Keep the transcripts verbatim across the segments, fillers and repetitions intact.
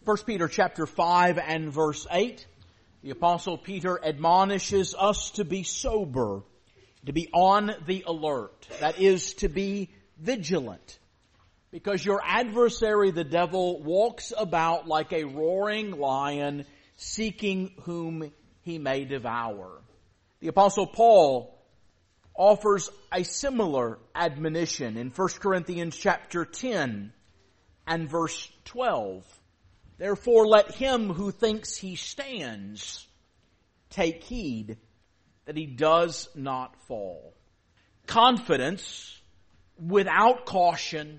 First Peter chapter five and verse eight, the Apostle Peter admonishes us to be sober, to be on the alert. That is, to be vigilant. Because your adversary, the devil, walks about like a roaring lion, seeking whom he may devour. The Apostle Paul offers a similar admonition in First Corinthians chapter ten and verse twelve. Therefore let him who thinks he stands take heed that he does not fall. Confidence without caution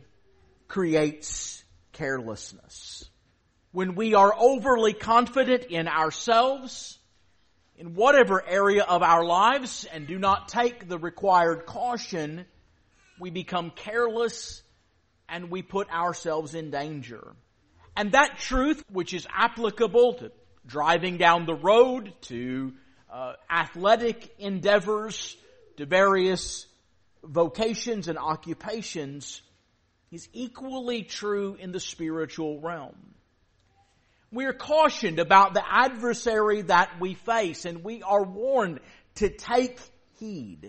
creates carelessness. When we are overly confident in ourselves, in whatever area of our lives, and do not take the required caution, we become careless and we put ourselves in danger. And that truth, which is applicable to driving down the road, to uh, athletic endeavors, to various vocations and occupations, is equally true in the spiritual realm. We are cautioned about the adversary that we face, and we are warned to take heed.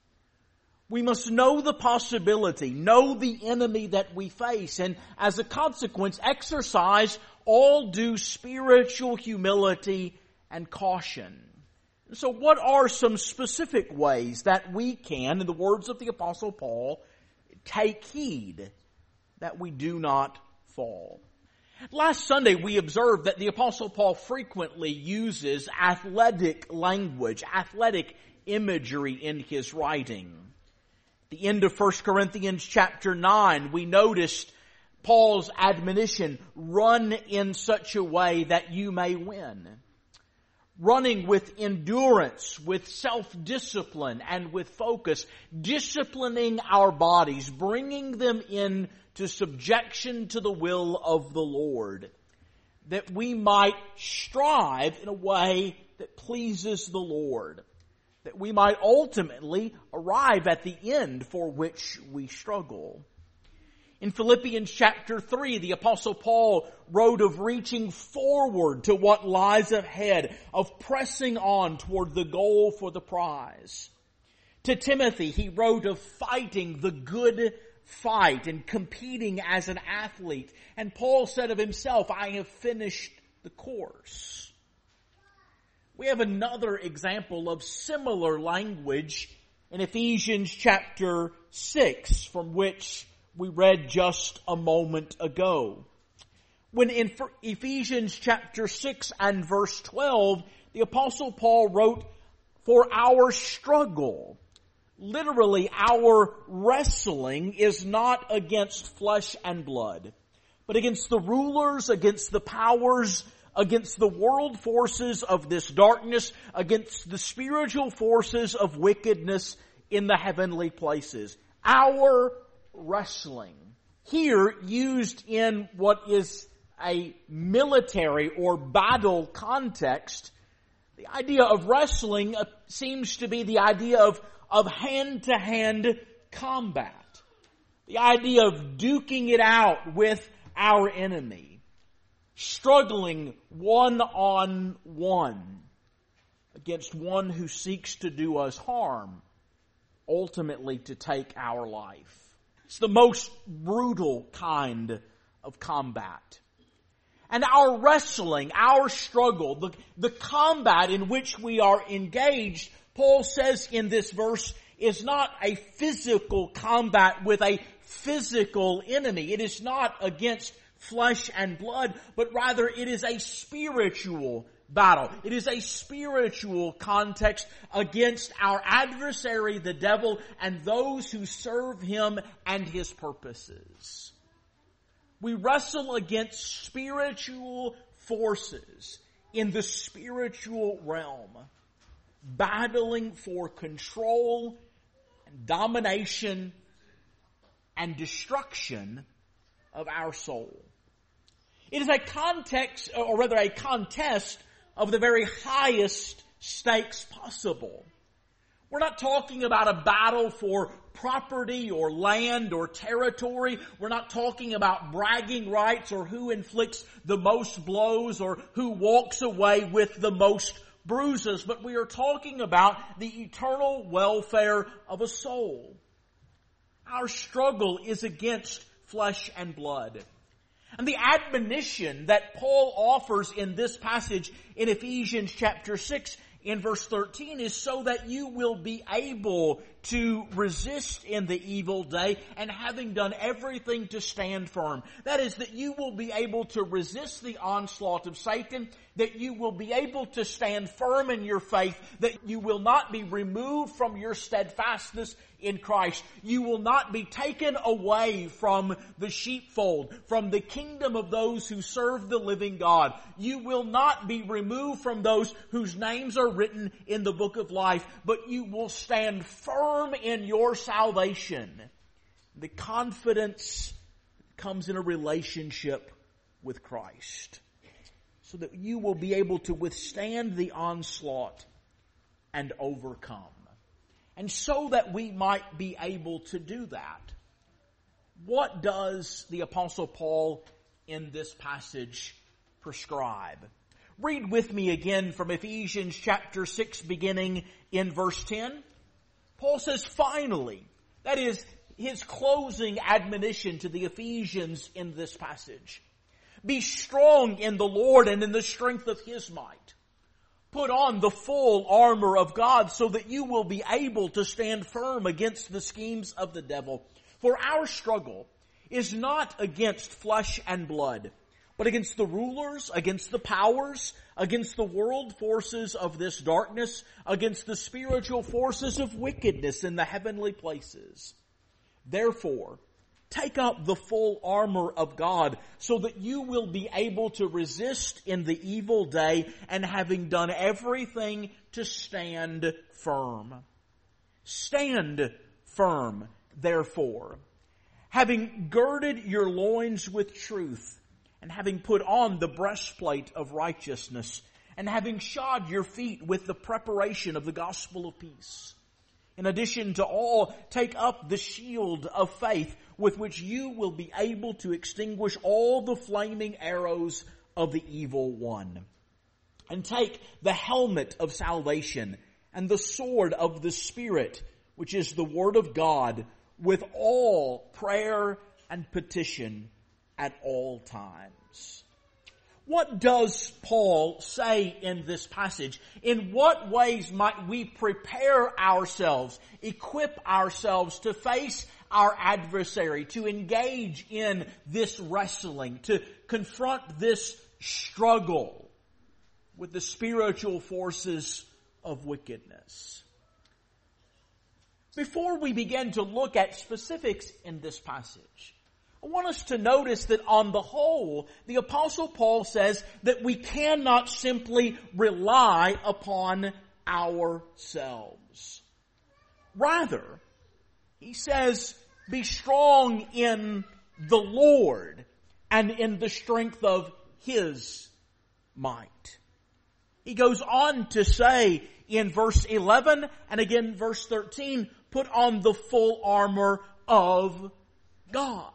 We must know the possibility, know the enemy that we face, and as a consequence, exercise all due spiritual humility and caution. So what are some specific ways that we can, in the words of the Apostle Paul, take heed that we do not fall? Last Sunday we observed that the Apostle Paul frequently uses athletic language, athletic imagery in his writing. At the end of First Corinthians chapter nine, we noticed Paul's admonition, run in such a way that you may win. Running with endurance, with self-discipline, and with focus, disciplining our bodies, bringing them into subjection to the will of the Lord, that we might strive in a way that pleases the Lord, that we might ultimately arrive at the end for which we struggle. In Philippians chapter three, the Apostle Paul wrote of reaching forward to what lies ahead, of pressing on toward the goal for the prize. To Timothy, he wrote of fighting the good fight and competing as an athlete. And Paul said of himself, I have finished the course. We have another example of similar language in Ephesians chapter six, from which we read just a moment ago. When in Ephesians chapter six and verse twelve, the Apostle Paul wrote, for our struggle, literally our wrestling, is not against flesh and blood, but against the rulers, against the powers, against the world forces of this darkness, against the spiritual forces of wickedness in the heavenly places. Our wrestling. Here used in what is a military or battle context, the idea of wrestling seems to be the idea of, of hand-to-hand combat. The idea of duking it out with our enemy. Struggling one-on-one against one who seeks to do us harm, ultimately to take our life. It's the most brutal kind of combat. And our wrestling, our struggle, the, the combat in which we are engaged, Paul says in this verse, is not a physical combat with a physical enemy. It is not against flesh and blood, but rather it is a spiritual battle. It is a spiritual context against our adversary, the devil, and those who serve him and his purposes. We wrestle against spiritual forces in the spiritual realm, battling for control and domination and destruction of our soul. It is a context, or rather a contest, of the very highest stakes possible. We're not talking about a battle for property or land or territory. We're not talking about bragging rights or who inflicts the most blows or who walks away with the most bruises. But we are talking about the eternal welfare of a soul. Our struggle is against flesh and blood. And the admonition that Paul offers in this passage in Ephesians chapter six in verse thirteen is so that you will be able to resist in the evil day and having done everything to stand firm. That is, that you will be able to resist the onslaught of Satan, that you will be able to stand firm in your faith, that you will not be removed from your steadfastness in Christ. You will not be taken away from the sheepfold, from the kingdom of those who serve the living God. You will not be removed from those whose names are written in the book of life, but you will stand firm in your salvation. The confidence comes in a relationship with Christ, so that you will be able to withstand the onslaught and overcome. And so that we might be able to do that, what does the Apostle Paul in this passage prescribe? Read with me again from Ephesians chapter six, beginning in verse ten. Paul says, finally, that is his closing admonition to the Ephesians in this passage. Be strong in the Lord and in the strength of His might. Put on the full armor of God so that you will be able to stand firm against the schemes of the devil. For our struggle is not against flesh and blood, but against the rulers, against the powers, against the world forces of this darkness, against the spiritual forces of wickedness in the heavenly places. Therefore, take up the full armor of God so that you will be able to resist in the evil day, and having done everything, to stand firm. Stand firm, therefore, having girded your loins with truth, and having put on the breastplate of righteousness, and having shod your feet with the preparation of the gospel of peace. In addition to all, take up the shield of faith, with which you will be able to extinguish all the flaming arrows of the evil one. And take the helmet of salvation and the sword of the Spirit, which is the word of God, with all prayer and petition at all times. What does Paul say in this passage? In what ways might we prepare ourselves, equip ourselves to face our adversary, to engage in this wrestling, to confront this struggle with the spiritual forces of wickedness? Before we begin to look at specifics in this passage, I want us to notice that on the whole, the Apostle Paul says that we cannot simply rely upon ourselves. Rather, he says, be strong in the Lord and in the strength of His might. He goes on to say in verse eleven and again verse thirteen, put on the full armor of God.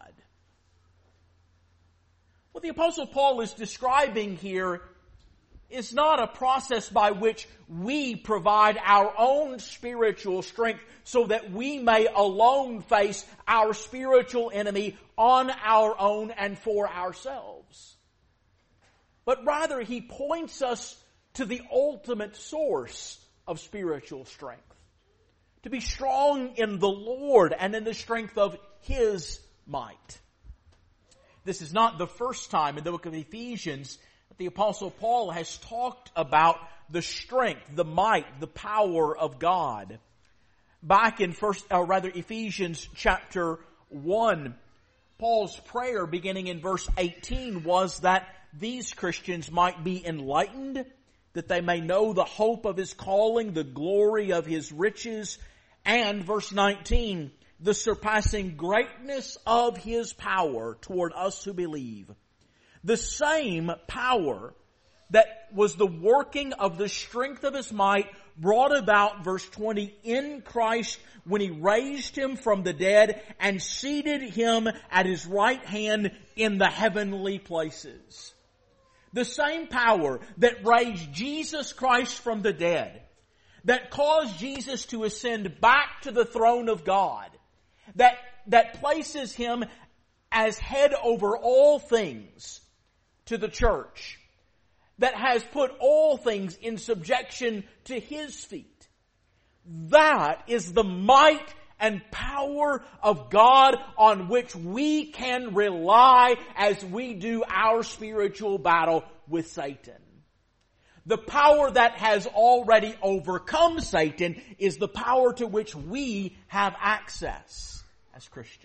What the Apostle Paul is describing here is not a process by which we provide our own spiritual strength so that we may alone face our spiritual enemy on our own and for ourselves. But rather, he points us to the ultimate source of spiritual strength. To be strong in the Lord and in the strength of His might. This is not the first time in the book of Ephesians that the Apostle Paul has talked about the strength, the might, the power of God. Back in first, or rather Ephesians chapter one, Paul's prayer beginning in verse eighteen was that these Christians might be enlightened, that they may know the hope of His calling, the glory of His riches, and verse nineteen, the surpassing greatness of His power toward us who believe. The same power that was the working of the strength of His might brought about, verse twenty, in Christ when He raised Him from the dead and seated Him at His right hand in the heavenly places. The same power that raised Jesus Christ from the dead, that caused Jesus to ascend back to the throne of God, that, that places Him as head over all things to the church, that has put all things in subjection to His feet. That is the might and power of God on which we can rely as we do our spiritual battle with Satan. The power that has already overcome Satan is the power to which we have access as Christians.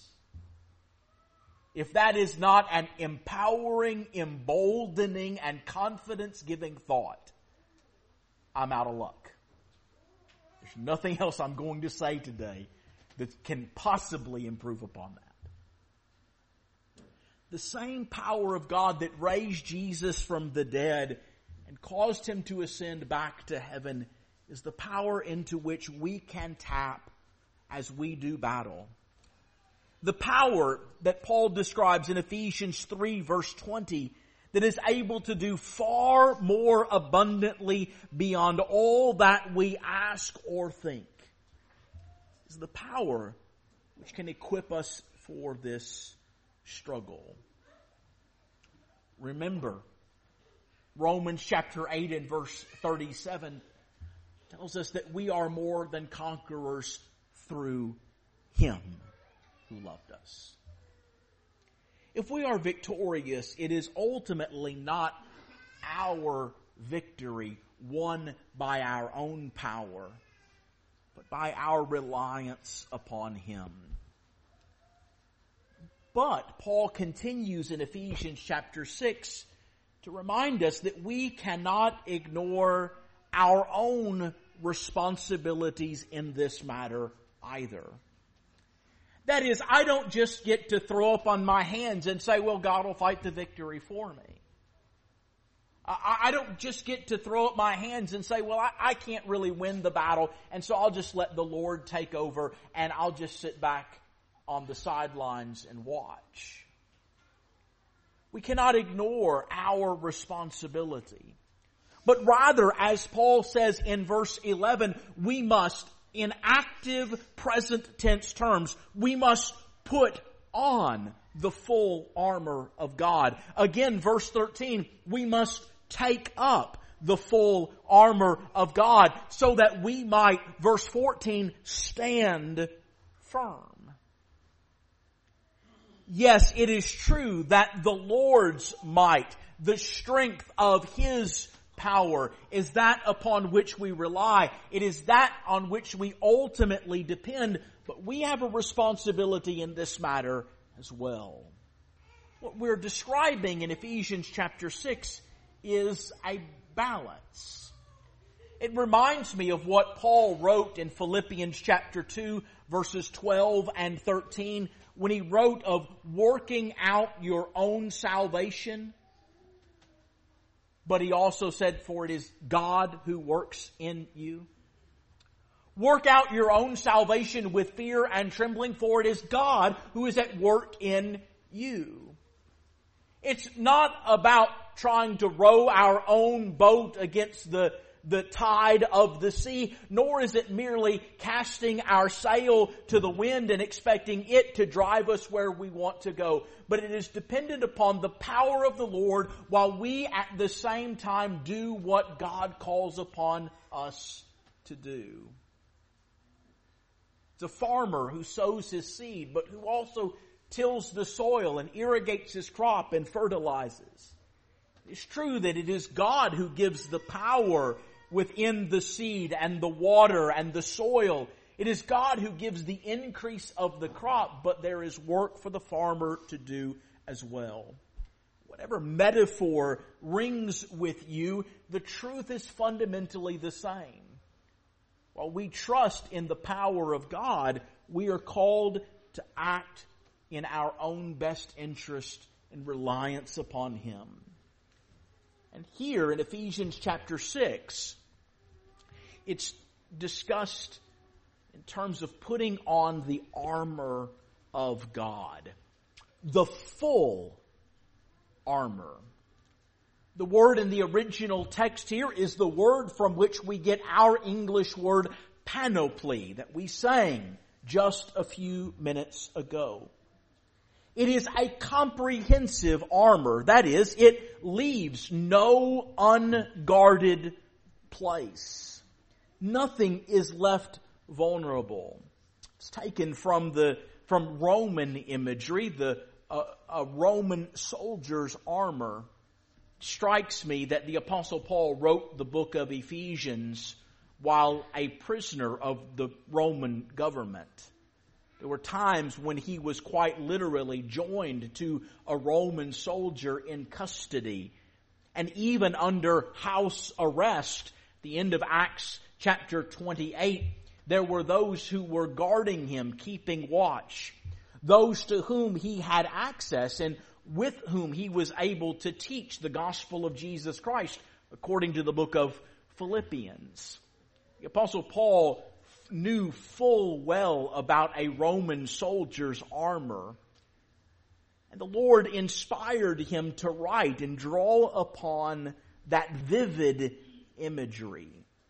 If that is not an empowering, emboldening, and confidence-giving thought, I'm out of luck. There's nothing else I'm going to say today that can possibly improve upon that. The same power of God that raised Jesus from the dead and caused Him to ascend back to heaven is the power into which we can tap as we do battle. The power that Paul describes in Ephesians three verse twenty that is able to do far more abundantly beyond all that we ask or think is the power which can equip us for this struggle. Remember, Romans chapter eight and verse thirty-seven tells us that we are more than conquerors through Him who loved us. If we are victorious, it is ultimately not our victory won by our own power, but by our reliance upon Him. But Paul continues in Ephesians chapter six to remind us that we cannot ignore our own responsibilities in this matter either. That is, I don't just get to throw up on my hands and say, well, God will fight the victory for me. I, I don't just get to throw up my hands and say, well, I, I can't really win the battle, and so I'll just let the Lord take over and I'll just sit back on the sidelines and watch. We cannot ignore our responsibility. But rather, as Paul says in verse eleven, we must, in active present tense terms, we must put on the full armor of God. Again, verse thirteen, we must take up the full armor of God so that we might, verse fourteen, stand firm. Yes, it is true that the Lord's might, the strength of His power, is that upon which we rely. It is that on which we ultimately depend. But we have a responsibility in this matter as well. What we're describing in Ephesians chapter six is a balance. It reminds me of what Paul wrote in Philippians chapter two, verses twelve and thirteen, when he wrote of working out your own salvation. But he also said, for it is God who works in you. Work out your own salvation with fear and trembling, for it is God who is at work in you. It's not about trying to row our own boat against the, the tide of the sea, nor is it merely casting our sail to the wind and expecting it to drive us where we want to go. But it is dependent upon the power of the Lord while we at the same time do what God calls upon us to do. It's a farmer who sows his seed, but who also tills the soil and irrigates his crop and fertilizes. It's true that it is God who gives the power within the seed and the water and the soil. It is God who gives the increase of the crop, but there is work for the farmer to do as well. Whatever metaphor rings with you, the truth is fundamentally the same. While we trust in the power of God, we are called to act in our own best interest and reliance upon Him. And here in Ephesians chapter six, it's discussed in terms of putting on the armor of God. The full armor. The word in the original text here is the word from which we get our English word panoply that we sang just a few minutes ago. It is a comprehensive armor. That is, it leaves no unguarded place. Nothing is left vulnerable. It's taken from the from Roman imagery, the uh, a Roman soldier's armor. It strikes me that the Apostle Paul wrote the book of Ephesians while a prisoner of the Roman government. There were times when he was quite literally joined to a Roman soldier in custody. And even under house arrest, the end of Acts chapter twenty-eight, there were those who were guarding him, keeping watch. Those to whom he had access and with whom he was able to teach the gospel of Jesus Christ, according to the book of Philippians. The Apostle Paul knew full well about a Roman soldier's armor. And the Lord inspired him to write and draw upon that vivid imagery.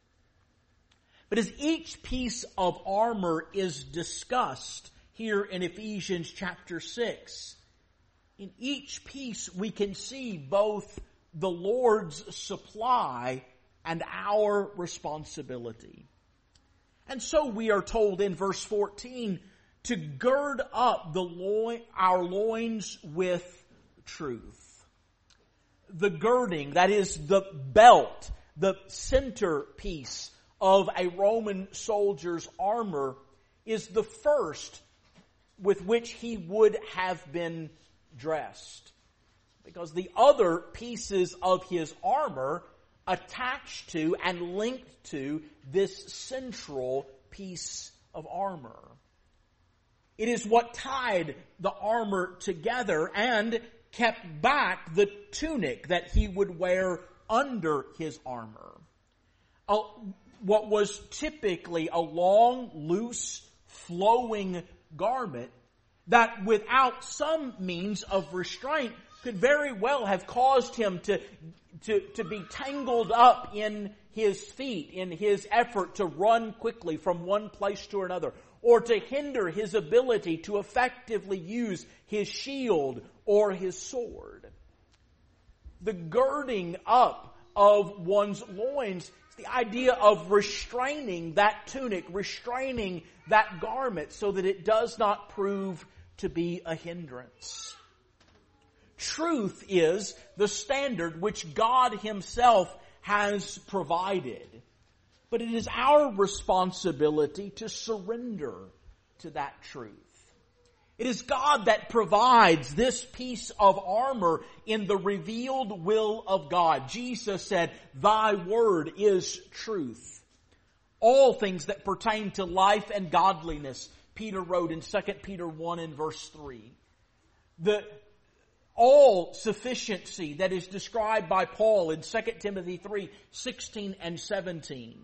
But as each piece of armor is discussed here in Ephesians chapter six, in each piece we can see both the Lord's supply and our responsibility. And so we are told in verse fourteen to gird up the loin, our loins with truth. The girding, that is the belt, the centerpiece of a Roman soldier's armor, is the first with which he would have been dressed. Because the other pieces of his armor attached to and linked to this central piece of armor. It is what tied the armor together and kept back the tunic that he would wear under his armor. Uh, what was typically a long, loose, flowing garment that without some means of restraint could very well have caused him to To, to be tangled up in his feet in his effort to run quickly from one place to another, or to hinder his ability to effectively use his shield or his sword. The girding up of one's loins is the idea of restraining that tunic, restraining that garment so that it does not prove to be a hindrance. Truth is the standard which God Himself has provided. But it is our responsibility to surrender to that truth. It is God that provides this piece of armor in the revealed will of God. Jesus said, "Thy word is truth." All things that pertain to life and godliness, Peter wrote in Second Peter one and verse three. The all sufficiency that is described by Paul in Second Timothy three, sixteen and seventeen.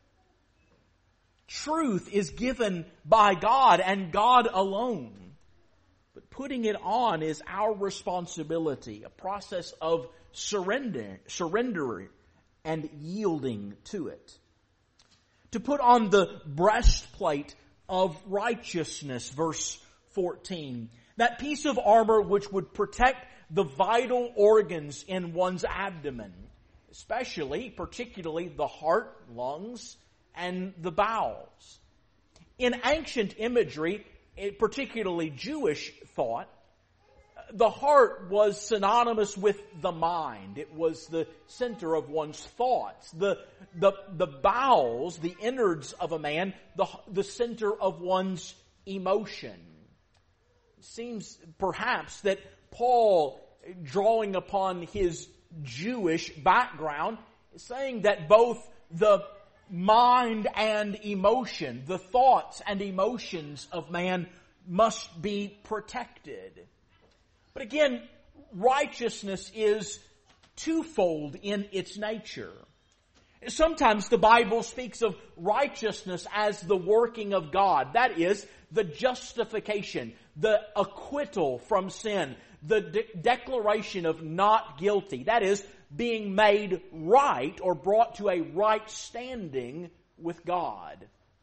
Truth is given by God and God alone. But putting it on is our responsibility, a process of surrender, surrendering and yielding to it. To put on the breastplate of righteousness, verse fourteen. That piece of armor which would protect the vital organs in one's abdomen, especially, particularly the heart, lungs, and the bowels. In ancient imagery, particularly Jewish thought, the heart was synonymous with the mind. It was the center of one's thoughts. The, the, the bowels, the innards of a man, the, the center of one's emotion. It seems perhaps that Paul, drawing upon his Jewish background, is saying that both the mind and emotion, the thoughts and emotions of man must be protected. But again, righteousness is twofold in its nature. Sometimes the Bible speaks of righteousness as the working of God. That is, the justification, the acquittal from sin, the de- declaration of not guilty. That is, being made right or brought to a right standing with God.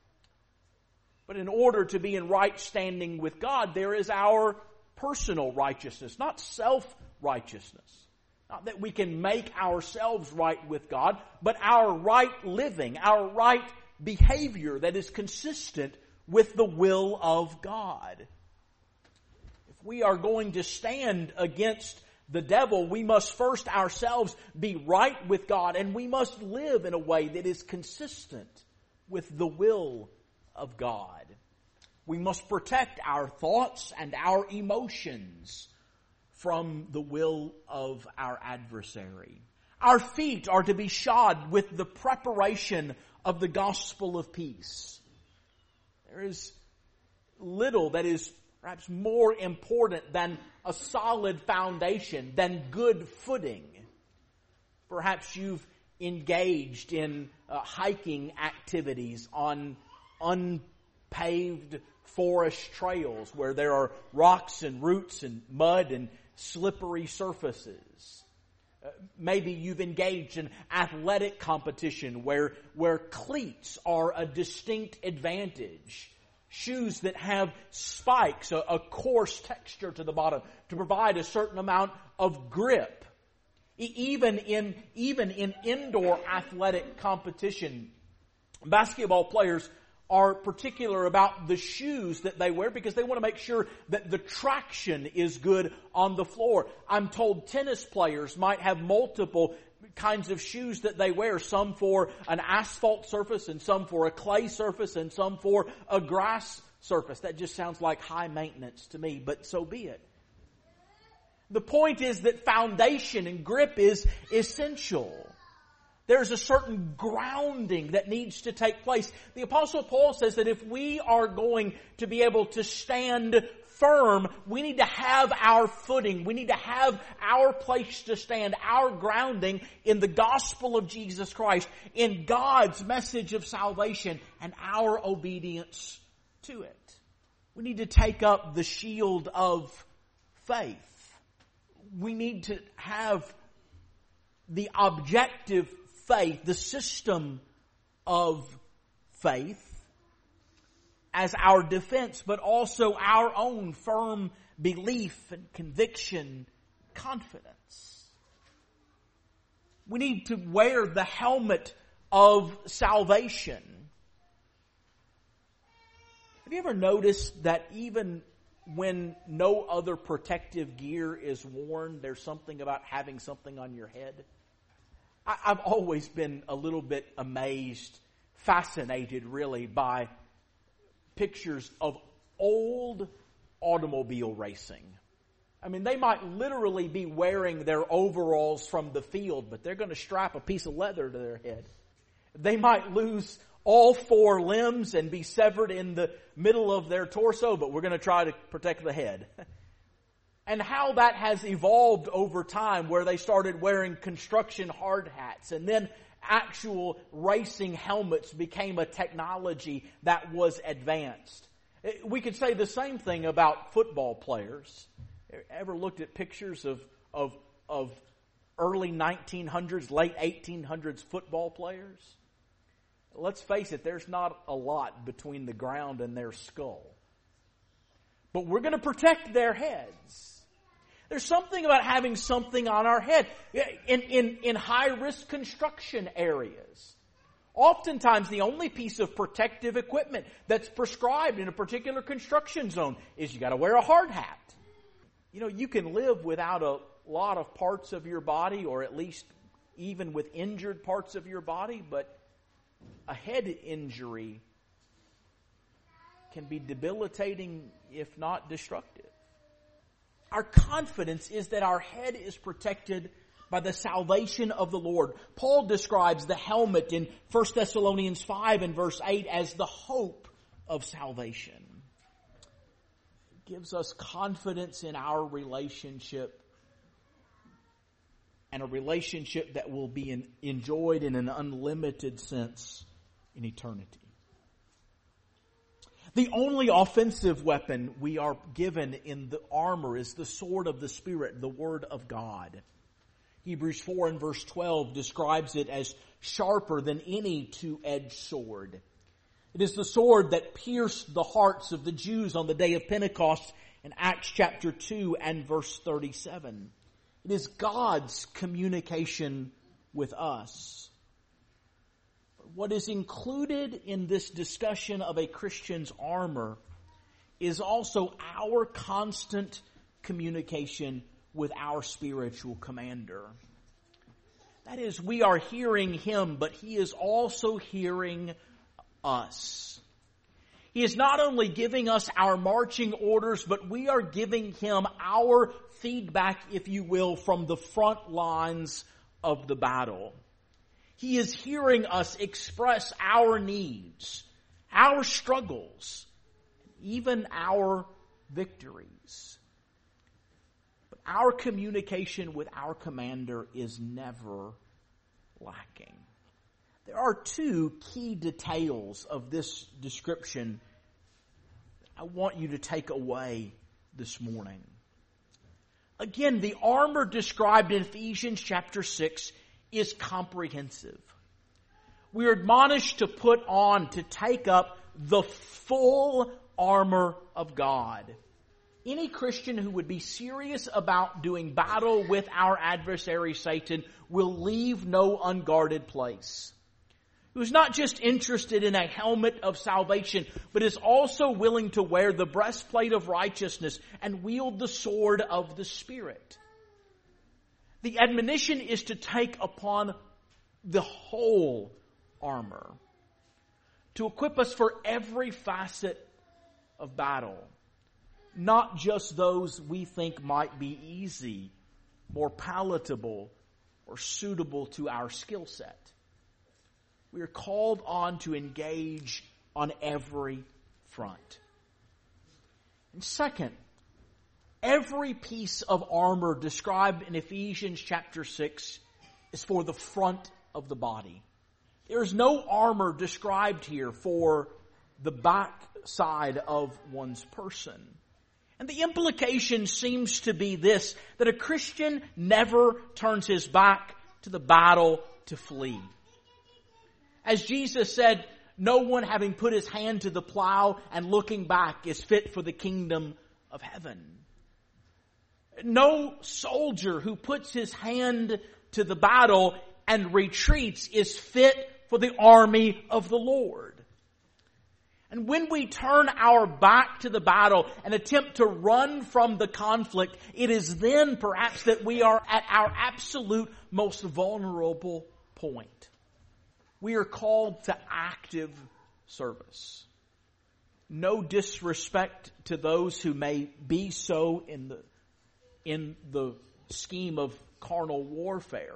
But in order to be in right standing with God, there is our personal righteousness, not self-righteousness. Not that we can make ourselves right with God, but our right living, our right behavior that is consistent with the will of God. If we are going to stand against the devil, we must first ourselves be right with God, and we must live in a way that is consistent with the will of God. We must protect our thoughts and our emotions from the will of our adversary. Our feet are to be shod with the preparation of the gospel of peace. There is little that is perhaps more important than a solid foundation, than good footing. Perhaps you've engaged in uh, hiking activities on unpaved forest trails where there are rocks and roots and mud and slippery surfaces. Uh, maybe you've engaged in athletic competition where, where cleats are a distinct advantage. Shoes that have spikes, a, a coarse texture to the bottom to provide a certain amount of grip. E- even in, even in indoor athletic competition, basketball players are particular about the shoes that they wear because they want to make sure that the traction is good on the floor. I'm told tennis players might have multiple kinds of shoes that they wear, some for an asphalt surface and some for a clay surface and some for a grass surface. That just sounds like high maintenance to me, but so be it. The point is that foundation and grip is essential. There's a certain grounding that needs to take place. The Apostle Paul says that if we are going to be able to stand firm, we need to have our footing. We need to have our place to stand, our grounding in the gospel of Jesus Christ, in God's message of salvation, and our obedience to it. We need to take up the shield of faith. We need to have the objective faith, the system of faith, as our defense, but also our own firm belief and conviction, confidence. We need to wear the helmet of salvation. Have you ever noticed that even when no other protective gear is worn, there's something about having something on your head? I've always been a little bit amazed, fascinated really by pictures of old automobile racing. I mean, they might literally be wearing their overalls from the field, but they're going to strap a piece of leather to their head. They might lose all four limbs and be severed in the middle of their torso, but we're going to try to protect the head. And how that has evolved over time, where they started wearing construction hard hats, and then actual racing helmets became a technology that was advanced. We could say the same thing about football players. Ever looked at pictures of of of early nineteen hundreds, late eighteen hundreds football players? Let's face it, there's not a lot between the ground and their skull. But we're going to protect their heads. There's something about having something on our head. In, in, in high-risk construction areas, oftentimes the only piece of protective equipment that's prescribed in a particular construction zone is you got to wear a hard hat. You know, you can live without a lot of parts of your body, or at least even with injured parts of your body, but a head injury can be debilitating, if not destructive. Our confidence is that our head is protected by the salvation of the Lord. Paul describes the helmet in First Thessalonians five and verse eight as the hope of salvation. It gives us confidence in our relationship and a relationship that will be in, enjoyed in an unlimited sense in eternity. The only offensive weapon we are given in the armor is the sword of the Spirit, the Word of God. Hebrews four and verse twelve describes it as sharper than any two-edged sword. It is the sword that pierced the hearts of the Jews on the day of Pentecost in Acts chapter two and verse thirty-seven. It is God's communication with us. What is included in this discussion of a Christian's armor is also our constant communication with our spiritual commander. That is, we are hearing Him, but He is also hearing us. He is not only giving us our marching orders, but we are giving Him our feedback, if you will, from the front lines of the battle. He is hearing us express our needs, our struggles, even our victories. But our communication with our commander is never lacking. There are two key details of this description I want you to take away this morning. Again, the armor described in Ephesians chapter six is comprehensive. We are admonished to put on, to take up the full armor of God. Any Christian who would be serious about doing battle with our adversary Satan will leave no unguarded place. Who's not just interested in a helmet of salvation, but is also willing to wear the breastplate of righteousness and wield the sword of the Spirit. The admonition is to take upon the whole armor, to equip us for every facet of battle, not just those we think might be easy, more palatable, or suitable to our skill set. We are called on to engage on every front. And second, every piece of armor described in Ephesians chapter six is for the front of the body. There is no armor described here for the back side of one's person. And the implication seems to be this, that a Christian never turns his back to the battle to flee. As Jesus said, no one having put his hand to the plow and looking back is fit for the kingdom of heaven. No soldier who puts his hand to the battle and retreats is fit for the army of the Lord. And when we turn our back to the battle and attempt to run from the conflict, it is then perhaps that we are at our absolute most vulnerable point. We are called to active service. No disrespect to those who may be so in the in the scheme of carnal warfare.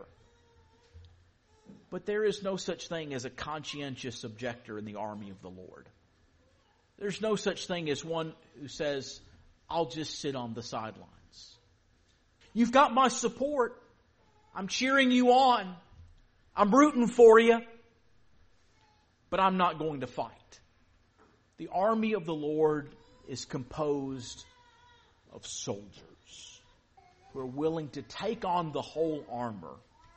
But there is no such thing as a conscientious objector in the army of the Lord. There's no such thing as one who says, I'll just sit on the sidelines. You've got my support. I'm cheering you on. I'm rooting for you. But I'm not going to fight. The army of the Lord is composed of soldiers who are willing to take on the whole armor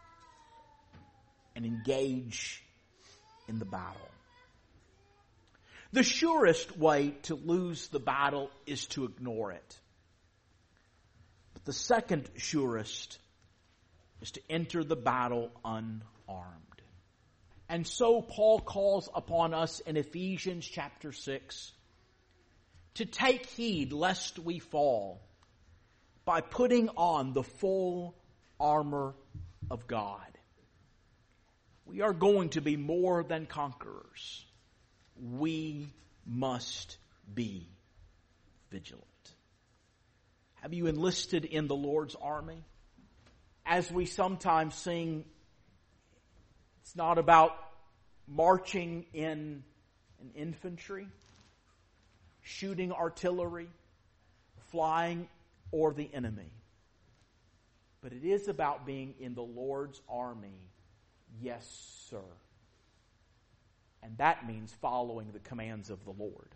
and engage in the battle. The surest way to lose the battle is to ignore it. But the second surest is to enter the battle unarmed. And so Paul calls upon us in Ephesians chapter six to take heed lest we fall by putting on the full armor of God. We are going to be more than conquerors. We must be vigilant. Have you enlisted in the Lord's army? As we sometimes sing, it's not about marching in an infantry, shooting artillery, flying, or the enemy. but it is about being in the Lord's army. Yes, sir. And that means following the commands of the Lord.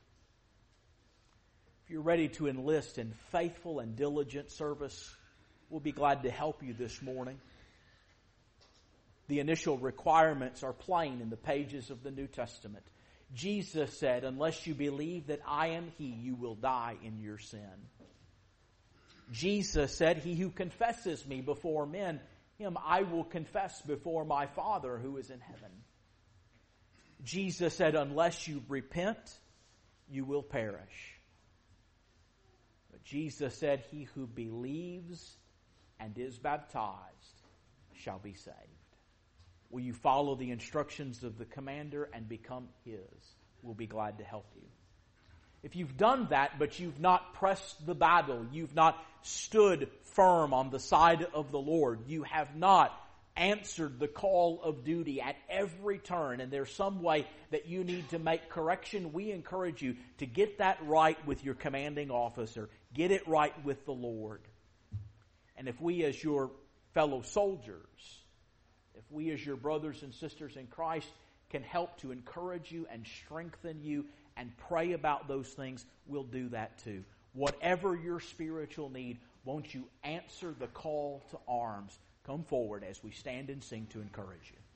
If you're ready to enlist in faithful and diligent service, we'll be glad to help you this morning. The initial requirements are plain in the pages of the New Testament. Jesus said, unless you believe that I am He, you will die in your sin. Jesus said, he who confesses me before men, him I will confess before my Father who is in heaven. Jesus said, unless you repent, you will perish. But Jesus said, he who believes and is baptized shall be saved. Will you follow the instructions of the commander and become His? We'll be glad to help you. If you've done that, but you've not pressed the battle, you've not stood firm on the side of the Lord, you have not answered the call of duty at every turn, and there's some way that you need to make correction, we encourage you to get that right with your commanding officer. Get it right with the Lord. And if we as your fellow soldiers, if we as your brothers and sisters in Christ can help to encourage you and strengthen you and pray about those things, we'll do that too. Whatever your spiritual need, won't you answer the call to arms? Come forward as we stand and sing to encourage you.